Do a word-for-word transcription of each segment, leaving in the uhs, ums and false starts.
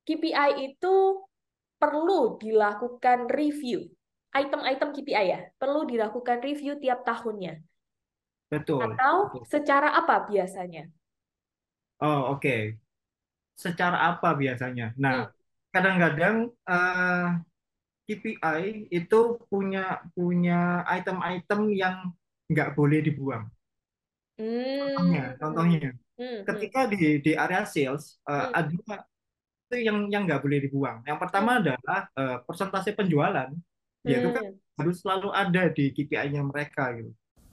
K P I itu perlu dilakukan review. Item-item K P I ya, perlu dilakukan review tiap tahunnya. Betul, Atau betul. secara apa biasanya? Oh, oke. Secara apa biasanya? Nah, Hmm. kadang-kadang eh, K P I itu punya punya item-item yang nggak boleh dibuang. Hmm. Contohnya, contohnya, Hmm. Hmm. ketika di di area sales eh, Hmm. ada itu yang yang nggak boleh dibuang. Yang pertama Hmm. adalah eh, persentase penjualan, yaitu kan Hmm. harus selalu ada di K P I-nya mereka gitu.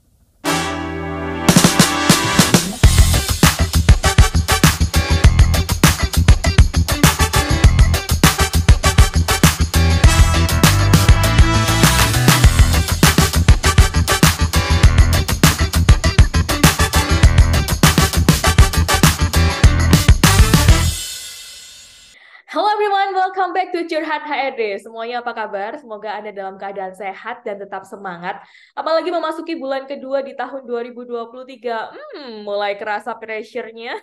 Hello everyone, welcome back to Curhat H R D. Semuanya apa kabar? Semoga Anda dalam keadaan sehat dan tetap semangat. Apalagi memasuki bulan kedua di tahun dua ribu dua puluh tiga. Hmm, mulai kerasa pressure-nya.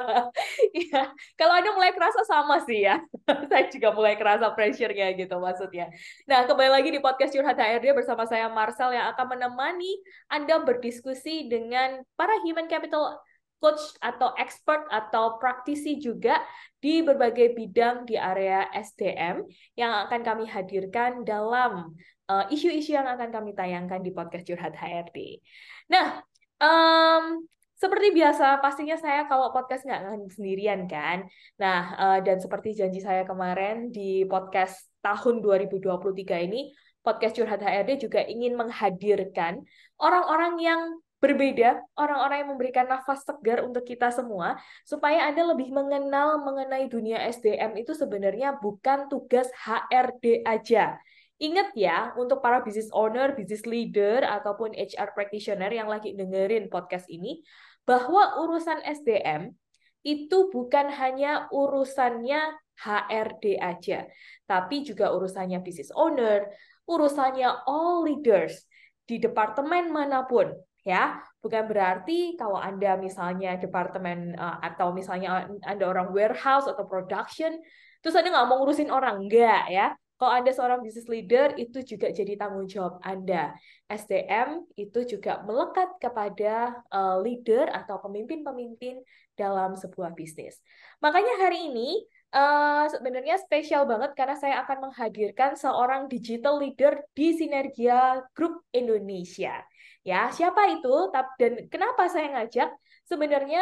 Ya, kalau Anda mulai kerasa sama sih ya. Saya juga mulai kerasa pressure-nya gitu maksudnya. Nah, kembali lagi di podcast Curhat H R D bersama saya Marcel yang akan menemani Anda berdiskusi dengan para human capital coach atau expert atau praktisi juga di berbagai bidang di area S D M yang akan kami hadirkan dalam uh, isu-isu yang akan kami tayangkan di podcast Curhat H R D. Nah, um, seperti biasa, pastinya saya kalau podcast nggak akan sendirian kan. Nah, uh, dan seperti janji saya kemarin di podcast tahun dua ribu dua puluh tiga ini, podcast Curhat H R D juga ingin menghadirkan orang-orang yang berbeda, orang-orang yang memberikan nafas segar untuk kita semua, supaya Anda lebih mengenal mengenai dunia S D M itu sebenarnya bukan tugas H R D aja. Ingat ya, untuk para business owner, business leader, ataupun H R practitioner yang lagi dengerin podcast ini, bahwa urusan S D M itu bukan hanya urusannya H R D aja, tapi juga urusannya business owner, urusannya all leaders di departemen manapun. Ya, bukan berarti kalau Anda misalnya departemen uh, atau misalnya Anda orang warehouse atau production, terus Anda nggak mau ngurusin orang, enggak ya. Kalau Anda seorang business leader, itu juga jadi tanggung jawab Anda. S D M itu juga melekat kepada uh, leader atau pemimpin-pemimpin dalam sebuah bisnis. Makanya hari ini uh, sebenarnya spesial banget karena saya akan menghadirkan seorang digital leader di Sinergia Group Indonesia. Ya, siapa itu? Dan kenapa saya ngajak? Sebenarnya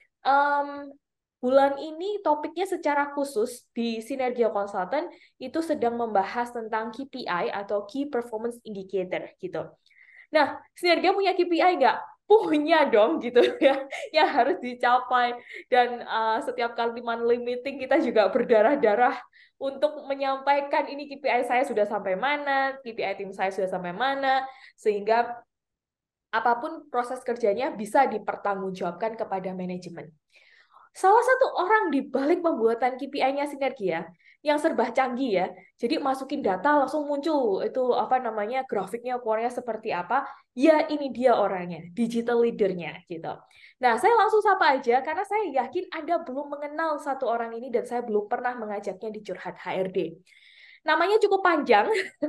um, bulan ini topiknya secara khusus di Sinergia Consultant itu sedang membahas tentang K P I atau Key Performance Indicator gitu. Nah, Sinergia punya K P I nggak? Punya dong gitu ya, yang harus dicapai. Dan uh, setiap kali monthly meeting kita juga berdarah-darah untuk menyampaikan ini K P I saya sudah sampai mana, K P I tim saya sudah sampai mana, sehingga apapun proses kerjanya bisa dipertanggungjawabkan kepada manajemen. Salah satu orang di balik pembuatan K P I-nya Sinergia yang serba canggih ya. Jadi masukin data langsung muncul itu apa namanya grafiknya keluarnya seperti apa. Ya ini dia orangnya, digital leadernya gitu. Nah, saya langsung sapa aja karena saya yakin Anda belum mengenal satu orang ini dan saya belum pernah mengajaknya di Curhat H R D. Namanya cukup panjang,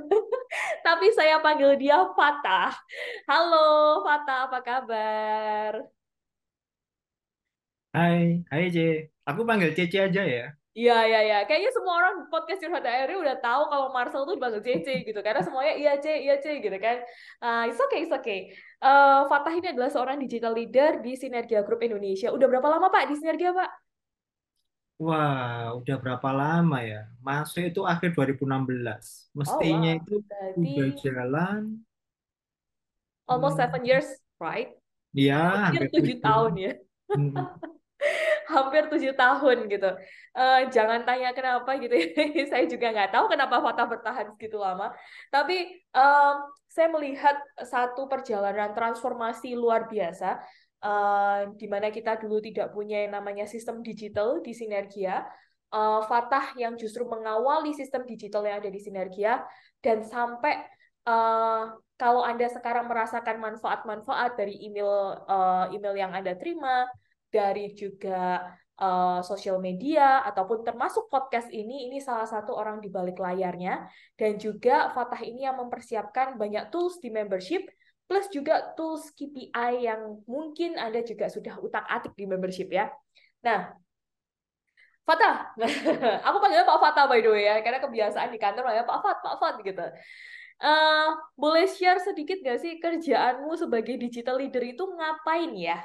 tapi saya panggil dia Fatah. Halo Fatah, apa kabar? Hai, hai C. Aku panggil Cece aja ya. Iya, iya, iya. Kayaknya semua orang di podcast Curhat H R D udah tahu kalau Marcel tuh dipanggil Cece gitu. Karena semuanya iya C, iya C gitu kan. Uh, it's okay, it's okay. Uh, Fatah ini adalah seorang digital leader di Sinergia Group Indonesia. Udah berapa lama Pak di Sinergia Pak? Wah, udah berapa lama ya? Masuk itu akhir dua ribu enam belas. Oh Mestinya wow, itu udah berarti jalan, almost seven hmm, years, right? ya Hampir hampir tujuh tujuh. tahun ya. Hmm. Hampir tujuh tahun gitu. Eh, jangan tanya kenapa gitu ya. Saya juga nggak tahu kenapa Fatah bertahan segitu lama. Tapi em, saya melihat satu perjalanan transformasi luar biasa, eh, di mana kita dulu tidak punya yang namanya sistem digital di Sinergia. Eh, Fatah yang justru mengawali sistem digital yang ada di Sinergia dan sampai eh, kalau Anda sekarang merasakan manfaat-manfaat dari email eh, email yang Anda terima, dari juga uh, sosial media ataupun termasuk podcast ini, ini salah satu orang di balik layarnya. Dan juga Fatah ini yang mempersiapkan banyak tools di membership, plus juga tools K P I yang mungkin Anda juga sudah utak-atik di membership ya. Nah, Fatah, aku panggilnya Pak Fatah by the way ya, karena kebiasaan di kantor panggilnya Pak Fat, Pak Fat gitu. Eh, boleh share sedikit nggak sih kerjaanmu sebagai digital leader itu ngapain ya?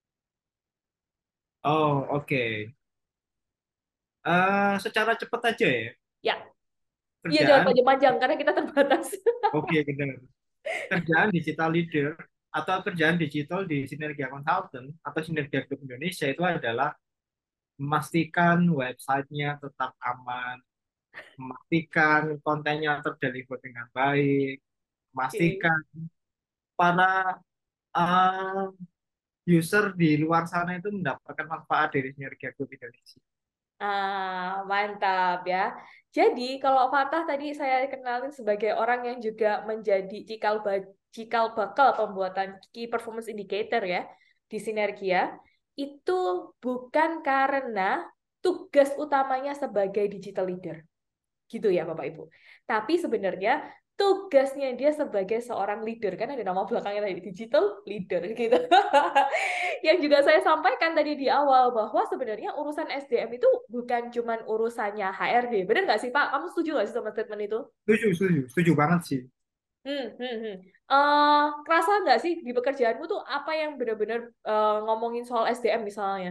Oh, oke. Eh, secara cepat aja ya, Ya, iya jangan kerjaan. panjang-panjang karena kita terbatas. Oke, benar. Kerjaan digital leader atau kerjaan digital di Sinergia Consultant atau Sinergia Group Indonesia itu adalah memastikan websitenya tetap aman, memastikan kontennya terdeliver dengan baik, Oke. memastikan para uh, user di luar sana itu mendapatkan manfaat dari Sinergia Group Indonesia. Ah, mantap ya. Jadi kalau Fatah tadi saya kenalin sebagai orang yang juga menjadi cikal ba- cikal bakal pembuatan Key Performance Indicator ya di Sinergia, itu bukan karena tugas utamanya sebagai digital leader. Gitu ya Bapak Ibu. Tapi sebenarnya tugasnya dia sebagai seorang leader, kan ada nama belakangnya tadi, digital leader gitu. Yang juga saya sampaikan tadi di awal bahwa sebenarnya urusan S D M itu bukan cuman urusannya H R D. Benar nggak sih Pak? Kamu setuju nggak sih sama statement itu? Setuju, setuju, setuju banget sih. Hmm, hmm, hmm. Eh, kerasa nggak sih di pekerjaanmu tuh apa yang benar-benar eh, ngomongin soal S D M misalnya?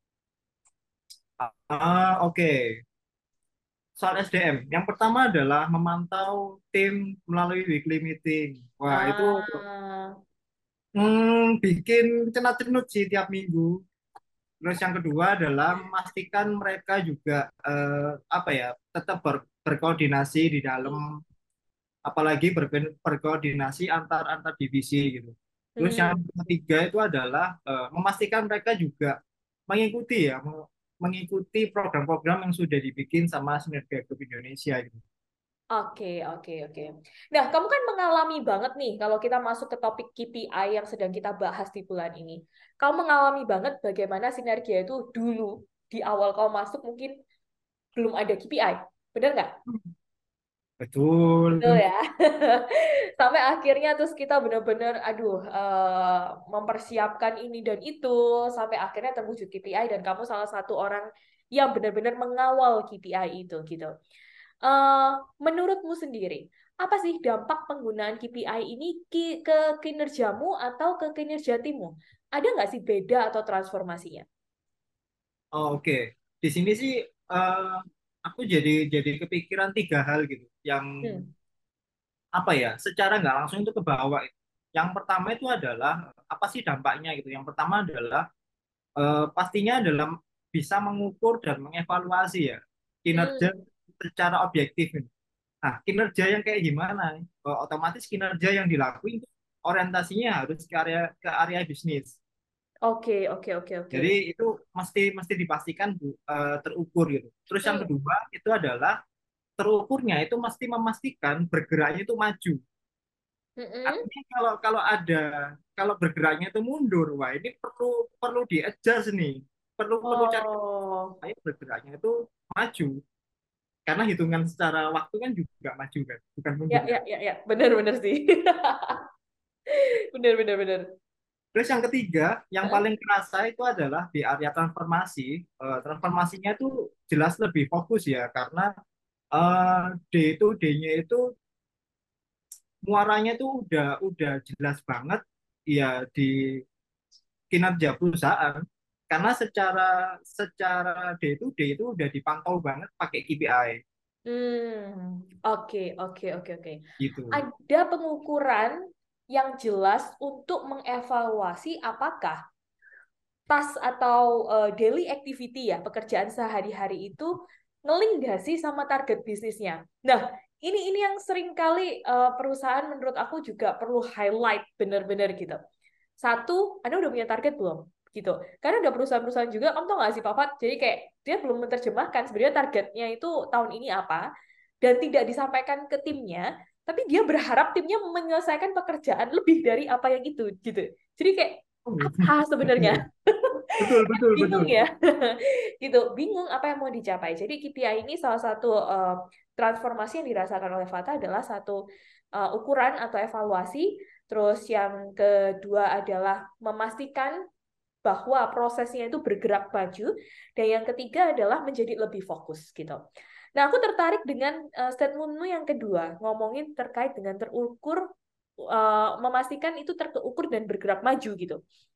Ah, oke. Soal S D M, yang pertama adalah memantau tim melalui weekly meeting. Wah, itu Ah, hmm, bikin cenat-cenut sih tiap minggu. Terus yang kedua adalah memastikan mereka juga eh, apa ya tetap ber- berkoordinasi di dalam, apalagi ber- berkoordinasi antar antar divisi gitu. Terus yang hmm. ketiga itu adalah eh, memastikan mereka juga mengikuti ya me- mengikuti program-program yang sudah dibikin sama Sinergia Group Indonesia gitu. Oke, oke, oke. Nah, kamu kan mengalami banget nih kalau kita masuk ke topik K P I yang sedang kita bahas di bulan ini. Kamu mengalami banget bagaimana sinergi itu dulu di awal kau masuk mungkin belum ada K P I. Benar nggak? Betul. Betul ya. Sampai akhirnya terus kita benar-benar aduh eh, mempersiapkan ini dan itu sampai akhirnya terwujud K P I dan kamu salah satu orang yang benar-benar mengawal K P I itu gitu. Eh, menurutmu sendiri, apa sih dampak penggunaan K P I ini ki- ke kinerjamu atau ke kinerja timmu? Ada nggak sih beda atau transformasinya? Oh, oke. Di sini sih eh, aku jadi jadi kepikiran tiga hal gitu yang Hmm. apa ya secara nggak langsung itu ke bawah. Yang pertama itu adalah apa sih dampaknya gitu. Yang pertama adalah eh, pastinya dalam bisa mengukur dan mengevaluasi ya kinerja Hmm. secara objektif ini. Nah, kinerja yang kayak gimana? Eh, otomatis kinerja yang dilakuin itu orientasinya harus ke area ke area bisnis. Oke, oke, oke, oke. Jadi itu mesti mesti dipastikan Bu, eh, terukur gitu. Terus yang Hmm. kedua itu adalah terukurnya itu mesti memastikan bergeraknya itu maju. Mm-mm. Artinya kalau kalau ada kalau bergeraknya itu mundur, wah ini perlu perlu di-adjust nih. Perlu perlu cari Oh, supaya bergeraknya itu maju. Karena hitungan secara waktu kan juga maju kan, bukan ya, mundur ya, kan. ya, ya, benar-benar sih. Benar, benar, benar. Terus yang ketiga, yang Hah? paling kerasa itu adalah di area transformasi. Eh, transformasinya itu jelas lebih fokus ya, karena eh, D itu D-nya itu muaranya itu udah udah jelas banget ya di kinerja perusahaan. Karena secara secara D itu D itu udah dipantau banget pakai K P I Hmm, oke, oke, oke, oke. gitu. Ada pengukuran yang jelas untuk mengevaluasi apakah task atau eh, daily activity ya, pekerjaan sehari-hari itu ngeling nggak sih sama target bisnisnya. Nah, ini ini yang sering kali eh, perusahaan menurut aku juga perlu highlight bener-bener gitu. Satu, Anda udah punya target belum? Gitu. Karena ada perusahaan-perusahaan juga, kamu tau nggak sih, Papa? Jadi kayak dia belum menerjemahkan sebenarnya targetnya itu tahun ini apa, dan tidak disampaikan ke timnya, tapi dia berharap timnya menyelesaikan pekerjaan lebih dari apa yang itu, gitu. Jadi kayak Oh, apa sebenarnya? Betul, betul, Bingung betul. ya, gitu, bingung apa yang mau dicapai. Jadi K P I ini salah satu uh, transformasi yang dirasakan oleh Fata adalah satu uh, ukuran atau evaluasi. Terus yang kedua adalah memastikan bahwa prosesnya itu bergerak maju, dan yang ketiga adalah menjadi lebih fokus gitu. Nah, aku tertarik dengan uh, statementmu yang kedua, ngomongin terkait dengan terukur, uh, memastikan itu terukur dan bergerak maju gitu.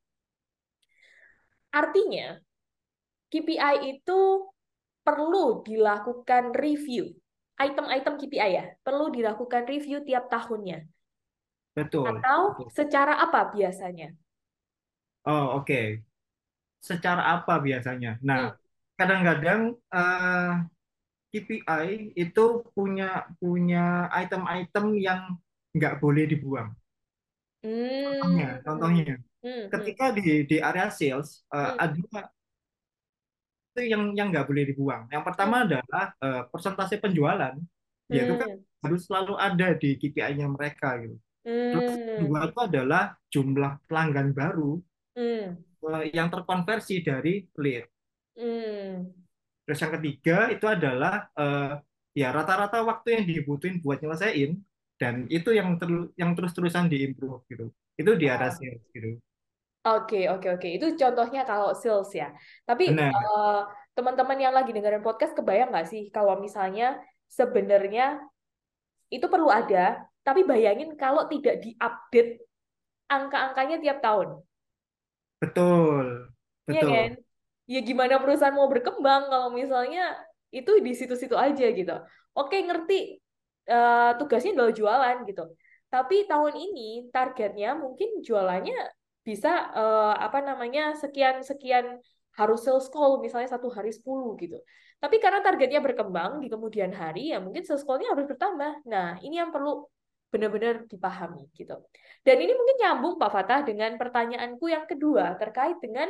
Artinya, K P I itu perlu dilakukan review. Item-item K P I ya, perlu dilakukan review tiap tahunnya. Betul, Atau betul. secara apa biasanya? Oh, oke. Secara apa biasanya? Nah, Hmm. kadang-kadang eh, K P I itu punya punya item-item yang nggak boleh dibuang. Contohnya, Hmm. contohnya, Hmm. Hmm. ketika di di area sales eh, Hmm. ada itu yang yang nggak boleh dibuang. Yang pertama Hmm. adalah eh, persentase penjualan, yaitu kan Hmm. harus selalu ada di K P I-nya mereka gitu. Terus Hmm. kedua itu adalah jumlah pelanggan baru Hmm. eh, yang terkonversi dari lead. Hmm. Terus yang ketiga itu adalah eh, ya rata-rata waktu yang dibutuhin buat nyelesain dan itu yang ter- yang terus-terusan diimprove gitu. Itu di area Oh, sales gitu. oke, oke, oke. Itu contohnya kalau sales ya. Tapi Benar, eh, teman-teman yang lagi dengerin podcast, kebayang nggak sih kalau misalnya sebenarnya itu perlu ada, tapi bayangin kalau tidak diupdate angka-angkanya tiap tahun. betul, Iya kan? betul. Ya gimana perusahaan mau berkembang kalau misalnya itu di situ-situ aja gitu. Oke, ngerti, eh, tugasnya adalah jualan gitu. Tapi tahun ini targetnya mungkin jualannya bisa eh, apa namanya sekian-sekian, harus sales call misalnya satu hari sepuluh gitu. Tapi karena targetnya berkembang di kemudian hari ya mungkin sales call-nya harus bertambah. Nah, ini yang perlu benar-benar dipahami gitu. Dan ini mungkin nyambung Pak Fatah dengan pertanyaanku yang kedua terkait dengan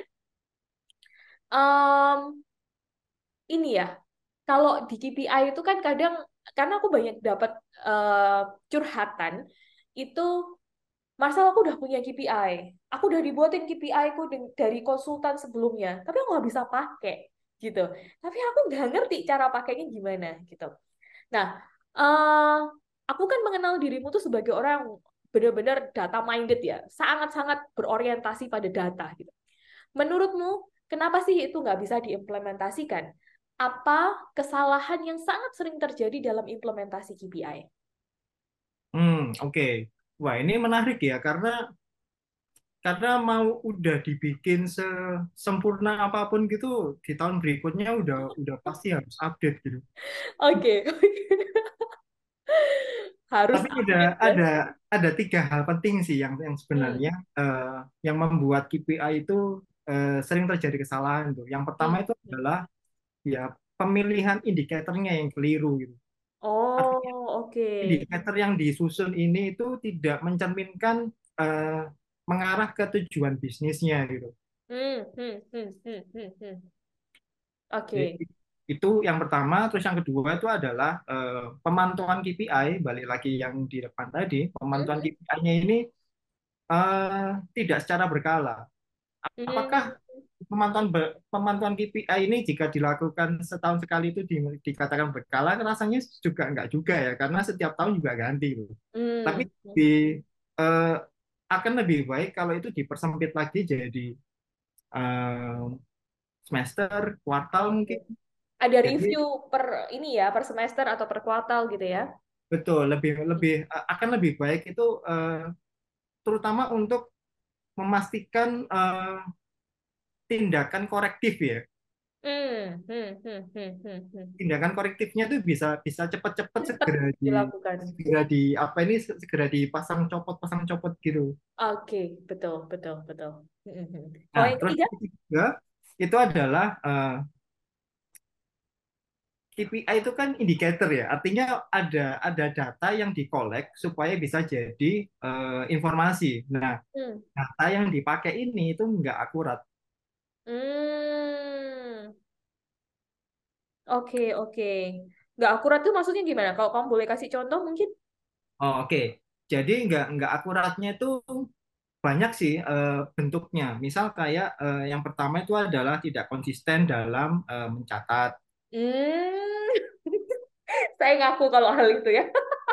Em, ini ya, kalau di K P I itu kan kadang, karena aku banyak dapat eh, curhatan, itu Marcel aku udah punya K P I, aku udah dibuatin K P I-ku dari konsultan sebelumnya, tapi aku nggak bisa pakai gitu. Tapi aku nggak ngerti cara pakainya gimana gitu. Nah, eh, aku kan mengenal dirimu tuh sebagai orang yang benar-benar data minded ya, sangat-sangat berorientasi pada data gitu. Menurutmu, kenapa sih itu nggak bisa diimplementasikan? Apa kesalahan yang sangat sering terjadi dalam implementasi K P I? Hmm, oke. Wah, ini menarik ya karena karena mau udah dibikin sesempurna apapun gitu di tahun berikutnya udah udah pasti harus update gitu. Oke, harus Tapi ada update ya. ada ada tiga hal penting sih yang yang Hmm, sebenarnya eh, yang membuat K P I itu eh, sering terjadi kesalahan tuh. Yang pertama hmm, itu hmm. adalah ya pemilihan indikatornya yang keliru gitu. Artinya Oh, oke. indikator yang disusun ini itu tidak mencerminkan eh, mengarah ke tujuan bisnisnya gitu. Hmm, hmm, hmm, hmm, hmm, hmm. Jadi, Oke. itu yang pertama, terus yang kedua itu adalah eh, pemantauan K P I, balik lagi yang di depan tadi, Hmm, pemantauan hmm, K P I-nya ini eh, tidak secara berkala. Apakah hmm, pemantauan ber- pemantauan K P I ini jika dilakukan setahun sekali itu di- dikatakan berkala, rasanya juga enggak juga ya, karena setiap tahun juga ganti loh. Tapi hmm, di, hmm. eh, akan lebih baik kalau itu dipersempit lagi jadi eh, semester, kuartal Oke. mungkin. Ada Jadi review per ini ya, per semester atau per kuartal gitu ya? betul, lebih lebih eh, akan lebih baik itu eh, terutama untuk memastikan eh, tindakan korektif ya. Hmm, hmm, hmm, hmm, hmm, hmm. Tindakan korektifnya tuh bisa bisa cepat-cepat Cepat segera di dilakukan. segera di apa ini segera dipasang copot pasang copot gitu. Oke, betul, betul, betul. Hmm, hmm. Kalau Nah, yang terus ketiga? yang ketiga itu adalah eh, K P I itu kan indikator ya, artinya ada ada data yang dikolek supaya bisa jadi eh, informasi. Nah, Hmm. data yang dipakai ini itu nggak akurat. Hmm. Oke, oke. Nggak akurat tuh maksudnya gimana? Kalau kamu boleh kasih contoh mungkin? Oh, oke. Jadi nggak nggak akuratnya itu banyak sih eh, bentuknya. Misal kayak eh, yang pertama itu adalah tidak konsisten dalam eh, mencatat. Hmm, saya ngaku kalau hal itu ya.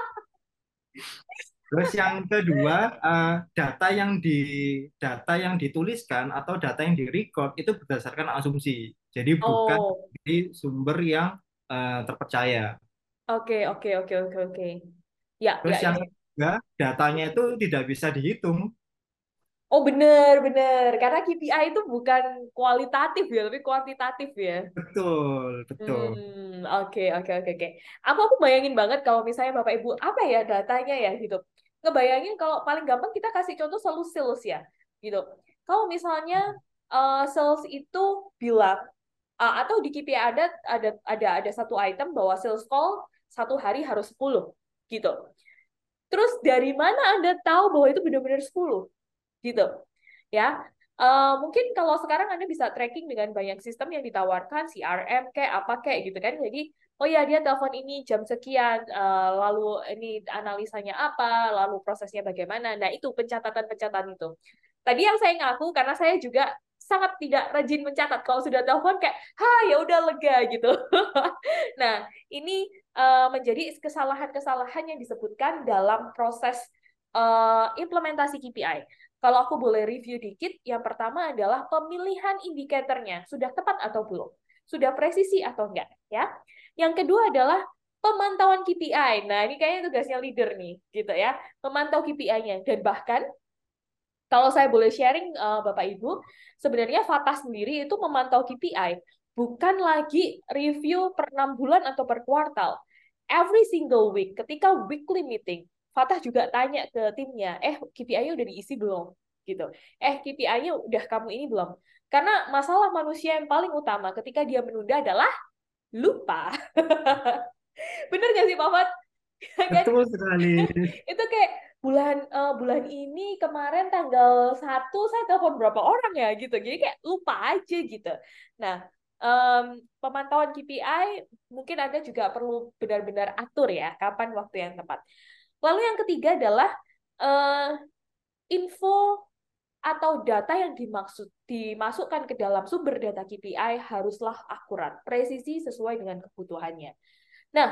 Terus yang kedua, eh, data yang di data yang dituliskan atau data yang direcord itu berdasarkan asumsi. Jadi bukan Oh, di sumber yang eh, terpercaya. oke, oke, oke, oke, oke. Ya, Terus ya, ya, yang ya. ketiga, datanya itu tidak bisa dihitung. Oh, bener, bener. Karena K P I itu bukan kualitatif ya, tapi kuantitatif ya. Betul, betul. Hmm, oke, oke, oke, oke. Aku aku bayangin banget kalau misalnya Bapak Ibu apa ya datanya ya gitu. Ngebayangin kalau paling gampang kita kasih contoh selalu sales ya, gitu. Kalau misalnya uh, sales itu bilang uh, atau di K P I ada ada ada ada satu item bahwa sales call satu hari harus sepuluh gitu. Terus dari mana Anda tahu bahwa itu benar-benar sepuluh gitu? Ya. Eh, mungkin kalau sekarang Anda bisa tracking dengan banyak sistem yang ditawarkan, C R M kayak apa kayak gitu kan. Jadi, oh ya dia telepon ini jam sekian, eh, lalu ini analisanya apa, lalu prosesnya bagaimana. Nah, itu pencatatan-pencatatan itu. Tadi yang saya ngaku karena saya juga sangat tidak rajin mencatat. Kalau sudah telepon kayak, ha ya udah lega gitu. Nah, ini eh, menjadi kesalahan-kesalahan yang disebutkan dalam proses eh, implementasi K P I. Kalau aku boleh review dikit, yang pertama adalah pemilihan indikatornya. Sudah tepat atau belum? Sudah presisi atau enggak? Ya. Yang kedua adalah pemantauan K P I. Nah, ini kayaknya tugasnya leader nih, gitu ya. Memantau K P I-nya. Dan bahkan, kalau saya boleh sharing, uh, Bapak Ibu, sebenarnya Fatah sendiri itu memantau K P I. Bukan lagi review per enam bulan atau per kuartal. Every single week, ketika weekly meeting, Fatah juga tanya ke timnya, eh K P I-nya udah diisi belum? Gitu. Eh K P I-nya udah kamu ini belum? Karena masalah manusia yang paling utama ketika dia menunda adalah lupa. Bener gak sih Pak Fat? Kan Betul sekali. itu kayak bulan eh, bulan ini kemarin tanggal satu saya telepon berapa orang ya gitu. Jadi kayak lupa aja gitu. Nah, em, pemantauan K P I mungkin Anda juga perlu benar-benar atur ya kapan waktu yang tepat. Lalu yang ketiga adalah eh, info atau data yang dimaksud dimasukkan ke dalam sumber data K P I haruslah akurat, presisi sesuai dengan kebutuhannya. Nah,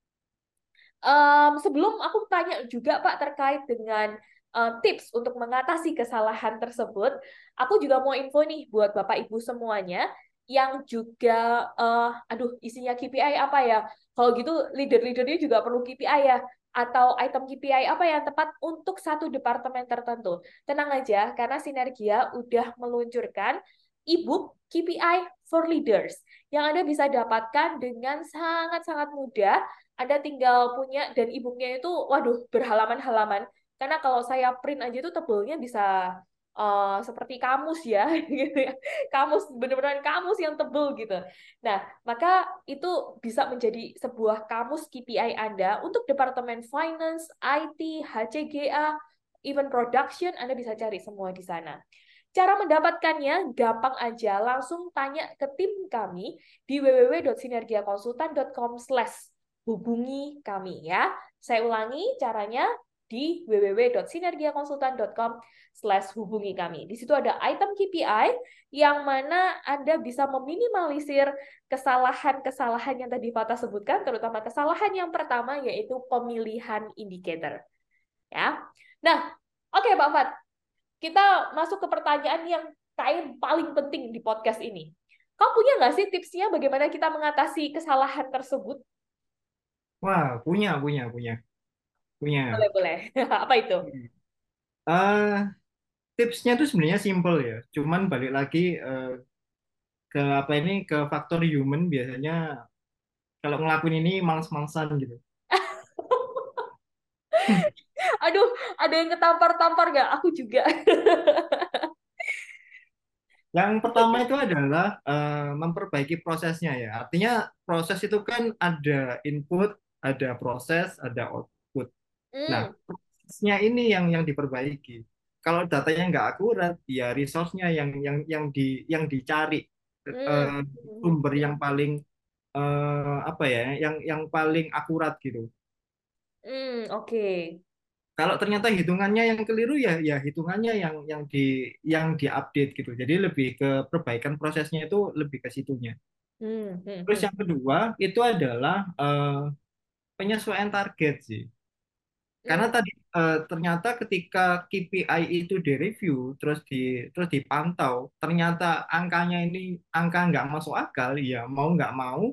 Um, sebelum aku tanya juga Pak terkait dengan uh, tips untuk mengatasi kesalahan tersebut, aku juga mau info nih buat Bapak Ibu semuanya yang juga, uh, aduh isinya K P I apa ya? Kalau gitu leader-leadernya juga perlu K P I ya? Atau item K P I apa yang tepat untuk satu departemen tertentu? Tenang aja, karena Sinergia udah meluncurkan e-book K P I for Leaders yang Anda bisa dapatkan dengan sangat-sangat mudah. Anda tinggal punya dan e-booknya itu, waduh, berhalaman-halaman. Karena kalau saya print aja itu tebelnya bisa uh, seperti kamus ya, gitu ya. Kamus, benar-benar kamus yang tebel gitu. Nah, maka itu bisa menjadi sebuah kamus K P I Anda untuk Departemen Finance, I T, H C G A, even production, Anda bisa cari semua di sana. Cara mendapatkannya gampang aja, langsung tanya ke tim kami di w w w dot sinergiakonsultan dot com slash hubungi kami ya. Saya ulangi caranya di w w w dot sinergiakonsultan dot com slash hubungi kami. Di situ ada item K P I yang mana Anda bisa meminimalisir kesalahan-kesalahan yang tadi Fata sebutkan, terutama kesalahan yang pertama yaitu pemilihan indikator. Ya. Nah, oke okay, Pak Fat, kita masuk ke pertanyaan yang kayak paling penting di podcast ini. Kamu punya nggak sih tipsnya bagaimana kita mengatasi kesalahan tersebut? Wah, punya, punya, punya, punya. Boleh, boleh. Apa itu? Eh, tipsnya itu sebenarnya simple ya. Cuman balik lagi eh, ke apa ini ke faktor human biasanya kalau ngelakuin ini males-malesan gitu. Aduh, ada yang ketampar-tampar nggak? Aku juga. Yang pertama itu adalah eh, memperbaiki prosesnya ya. Artinya proses itu kan ada input, ada proses, ada output. Nah, Hmm, prosesnya ini yang yang diperbaiki. Kalau datanya nggak akurat, ya resource-nya yang yang yang di yang dicari hmm, eh, hmm, sumber yang paling eh, apa ya, yang yang paling akurat gitu. hmm, oke. Kalau ternyata hitungannya yang keliru ya ya hitungannya yang yang di yang diupdate gitu. Jadi lebih ke perbaikan prosesnya itu lebih ke situnya. Hmm, hmm, Terus hmm. yang kedua itu adalah eh, penyesuaian target sih. Karena Hmm, tadi eh, ternyata ketika K P I itu direview terus di terus dipantau, ternyata angkanya ini angka nggak masuk akal, ya mau nggak mau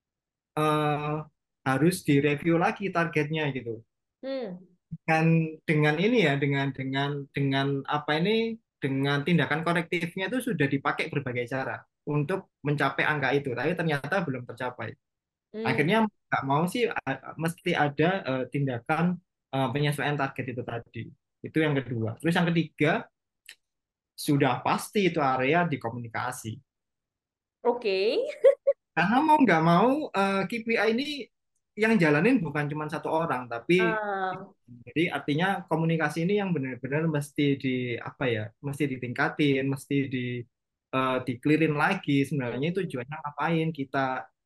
eh, harus direview lagi targetnya gitu. hmm. Dan dengan ini ya dengan dengan dengan apa ini dengan tindakan korektifnya itu sudah dipakai berbagai cara untuk mencapai angka itu, tapi ternyata belum tercapai. Hmm. Akhirnya nggak mau sih a- mesti ada eh, tindakan eh, penyesuaian target itu tadi. Itu yang kedua. Terus yang ketiga sudah pasti itu area di komunikasi. Oke. Karena mau nggak mau eh, K P I ini yang jalanin bukan cuma satu orang, tapi Ah, jadi artinya komunikasi ini yang benar-benar mesti di apa ya, mesti ditingkatin, mesti di eh, dikelirin lagi. Sebenarnya hmm, tujuannya ngapain kita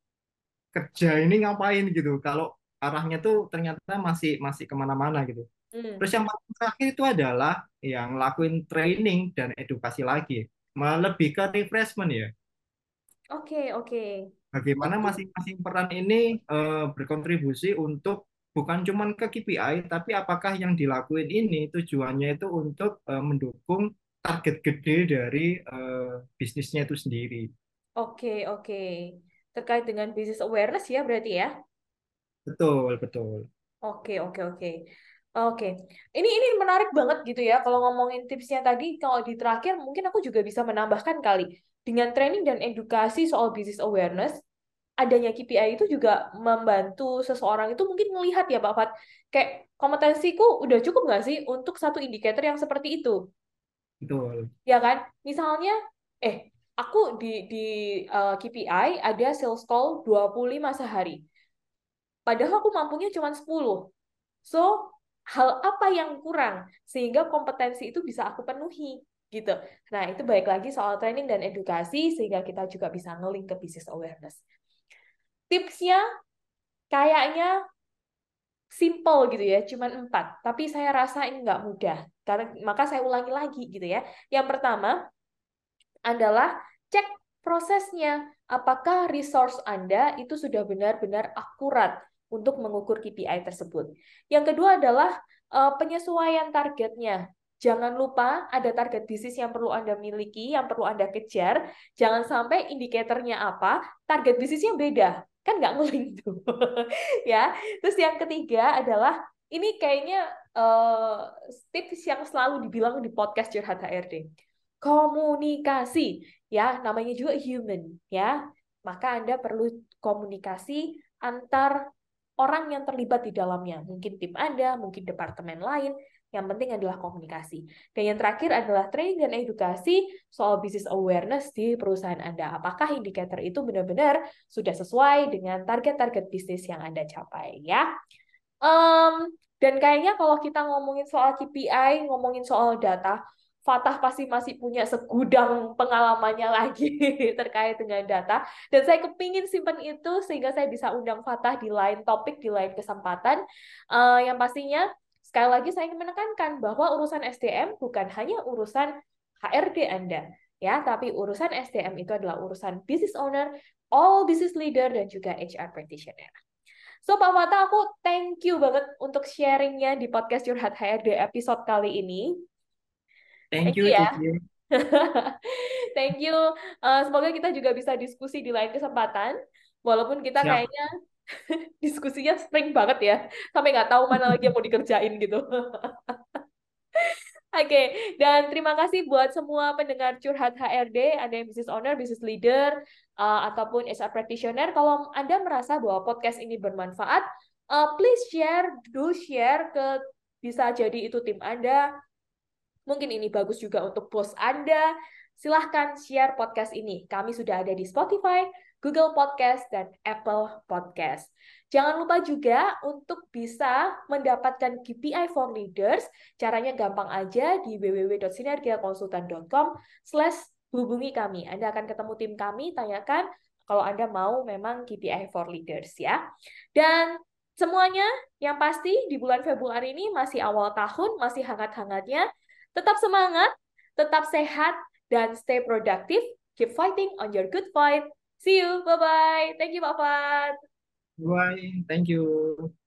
kerja ini ngapain gitu. Kalau arahnya tuh ternyata masih masih kemana-mana gitu. hmm. Terus yang paling terakhir itu adalah yang ngelakuin training dan edukasi lagi. Malah lebih ke refreshment ya. Oke, oke. Bagaimana Untuk masing-masing peran ini eh, berkontribusi untuk bukan cuma ke K P I, tapi apakah yang dilakuin ini tujuannya itu untuk eh, mendukung target gede dari eh, bisnisnya itu sendiri. oke, oke. Terkait dengan business awareness ya berarti ya. Betul, betul. Oke, oke, oke. Oke. Ini ini menarik banget gitu ya kalau ngomongin tipsnya tadi kalau di terakhir mungkin aku juga bisa menambahkan kali dengan training dan edukasi soal business awareness adanya K P I itu juga membantu seseorang itu mungkin melihat ya Pak Fat kayak kompetensiku udah cukup nggak sih untuk satu indikator yang seperti itu. Betul. Ya kan? Misalnya, eh, aku di di eh, K P I ada sales call dua puluh lima sehari. Padahal aku mampunya cuma sepuluh. So, hal apa yang kurang sehingga kompetensi itu bisa aku penuhi gitu. Nah, itu baik lagi soal training dan edukasi sehingga kita juga bisa nge-link ke business awareness. Tipsnya kayaknya simple gitu ya, cuma empat. Tapi saya rasa ini nggak mudah. Karena maka saya ulangi lagi gitu ya. Yang pertama, adalah cek prosesnya. Apakah resource Anda itu sudah benar-benar akurat untuk mengukur K P I tersebut. Yang kedua adalah uh, penyesuaian targetnya. Jangan lupa ada target bisnis yang perlu Anda miliki, yang perlu Anda kejar. Jangan sampai indikatornya apa, target bisnisnya beda. Kan nggak ngeling tuh. Ya. Terus yang ketiga adalah, ini kayaknya uh, tips yang selalu dibilang di podcast Curhat H R D komunikasi ya namanya juga human ya maka Anda perlu komunikasi antar orang yang terlibat di dalamnya mungkin tim Anda mungkin departemen lain yang penting adalah komunikasi dan yang terakhir adalah training dan edukasi soal business awareness di perusahaan Anda apakah indikator itu benar-benar sudah sesuai dengan target-target bisnis yang Anda capai ya. Um, dan kayaknya kalau kita ngomongin soal K P I, ngomongin soal data, Fatah pasti masih punya segudang pengalamannya lagi terkait dengan data. Dan saya kepingin simpan itu sehingga saya bisa undang Fatah di lain topik, di lain kesempatan. Uh, yang pastinya, sekali lagi saya ingin menekankan bahwa urusan S D M bukan hanya urusan H R D Anda. Ya, tapi urusan S D M itu adalah urusan business owner, all business leader, dan juga H R practitioner. So, Pak Mata, aku thank you banget untuk sharingnya di podcast Curhat H R D episode kali ini. Thank Thank you you, ya. Cici. Thank you. Uh, semoga kita juga bisa diskusi di lain kesempatan. Walaupun kita Siap. kayaknya diskusinya sering banget ya. Sampai nggak tahu mana lagi yang mau dikerjain gitu. Oke, dan terima kasih buat semua pendengar Curhat H R D, ada yang business owner, business leader, uh, ataupun H R practitioner. Kalau Anda merasa bahwa podcast ini bermanfaat, uh, please share, do share ke bisa jadi itu tim Anda. Mungkin ini bagus juga untuk bos Anda. Silahkan share podcast ini. Kami sudah ada di Spotify, Google Podcast, dan Apple Podcast. Jangan lupa juga untuk bisa mendapatkan K P I for Leaders. Caranya gampang aja di w w w dot sinergiakonsultan dot com slash hubungi kami. Anda akan ketemu tim kami, tanyakan kalau Anda mau memang K P I for Leaders ya. Dan Semuanya yang pasti di bulan Februari ini masih awal tahun, masih hangat-hangatnya. Tetap semangat, tetap sehat, dan stay productive. Keep fighting on your good fight. See you, bye-bye. Thank you, Pak Fat. Bye, thank you.